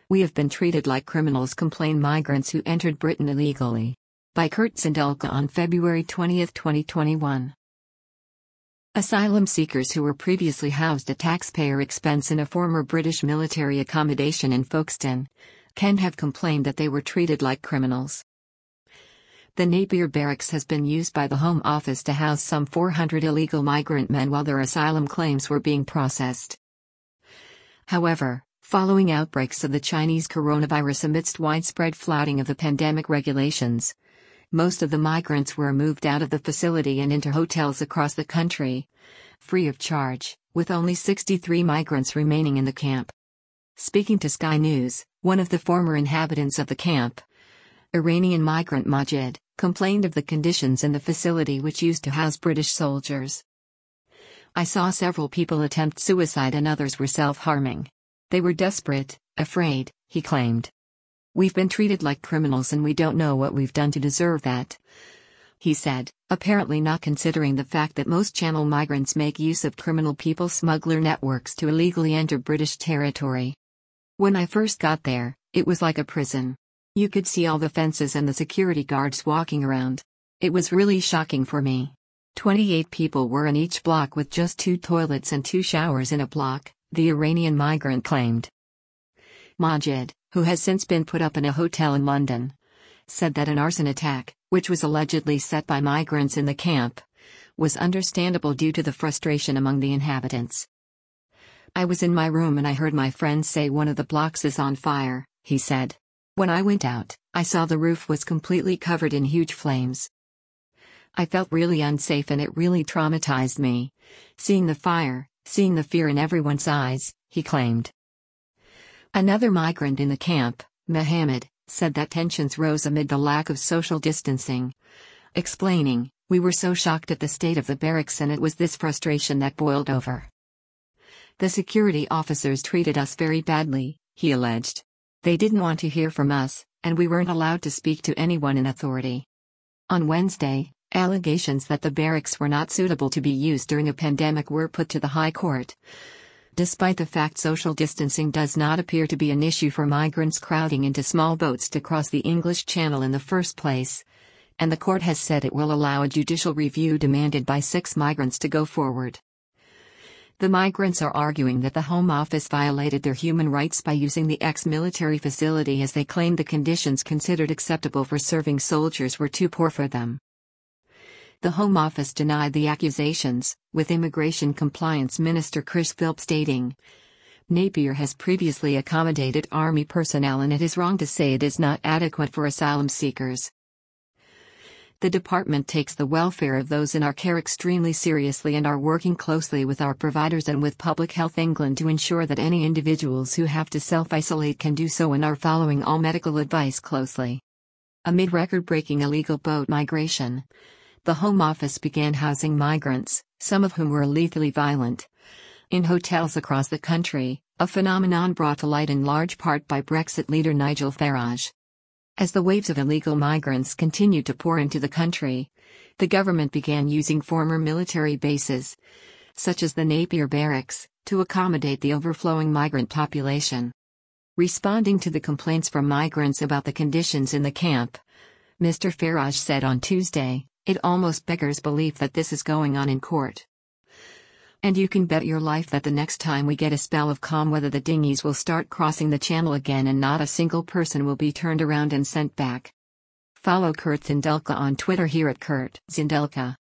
We have been treated like criminals, complain migrants who entered Britain illegally. By Kurt Zindelka on February 20, 2021. Asylum seekers who were previously housed at taxpayer expense in a former British military accommodation in Folkestone, Kent have complained that they were treated like criminals. The Napier Barracks has been used by the Home Office to house some 400 illegal migrant men while their asylum claims were being processed. However, following outbreaks of the Chinese coronavirus amidst widespread flouting of the pandemic regulations, most of the migrants were moved out of the facility and into hotels across the country, free of charge, with only 63 migrants remaining in the camp. Speaking to Sky News, one of the former inhabitants of the camp, Iranian migrant Majid, complained of the conditions in the facility which used to house British soldiers. I saw several people attempt suicide and others were self-harming. They were desperate, afraid, he claimed. We've been treated like criminals and we don't know what we've done to deserve that, he said, apparently not considering the fact that most Channel migrants make use of criminal people smuggler networks to illegally enter British territory. When I first got there, it was like a prison. You could see all the fences and the security guards walking around. It was really shocking for me. 28 people were in each block with just 2 toilets and 2 showers in a block, the Iranian migrant claimed. Majid, who has since been put up in a hotel in London, said that an arson attack, which was allegedly set by migrants in the camp, was understandable due to the frustration among the inhabitants. I was in my room and I heard my friends say one of the blocks is on fire, he said. When I went out, I saw the roof was completely covered in huge flames. I felt really unsafe and it really traumatized me. Seeing the fire, seeing the fear in everyone's eyes, he claimed. Another migrant in the camp, Mohammed, said that tensions rose amid the lack of social distancing, explaining, "We were so shocked at the state of the barracks and it was this frustration that boiled over. The security officers treated us very badly," he alleged. They didn't want to hear from us, and we weren't allowed to speak to anyone in authority. On Wednesday, allegations that the barracks were not suitable to be used during a pandemic were put to the High Court. Despite the fact social distancing does not appear to be an issue for migrants crowding into small boats to cross the English Channel in the first place, and the court has said it will allow a judicial review demanded by 6 migrants to go forward. The migrants are arguing that the Home Office violated their human rights by using the ex-military facility as they claimed the conditions considered acceptable for serving soldiers were too poor for them. The Home Office denied the accusations, with Immigration Compliance Minister Chris Philp stating, "Napier has previously accommodated Army personnel and it is wrong to say it is not adequate for asylum seekers. The department takes the welfare of those in our care extremely seriously and are working closely with our providers and with Public Health England to ensure that any individuals who have to self-isolate can do so and are following all medical advice closely." Amid record-breaking illegal boat migration, the Home Office began housing migrants, some of whom were lethally violent, in hotels across the country, a phenomenon brought to light in large part by Brexit leader Nigel Farage. As the waves of illegal migrants continued to pour into the country, the government began using former military bases, such as the Napier Barracks, to accommodate the overflowing migrant population. Responding to the complaints from migrants about the conditions in the camp, Mr. Farage said on Tuesday, "It almost beggars belief that this is going on in court. And you can bet your life that the next time we get a spell of calm weather the dinghies will start crossing the channel again and not a single person will be turned around and sent back." Follow Kurt Zindelka on Twitter here at Kurt Zindelka.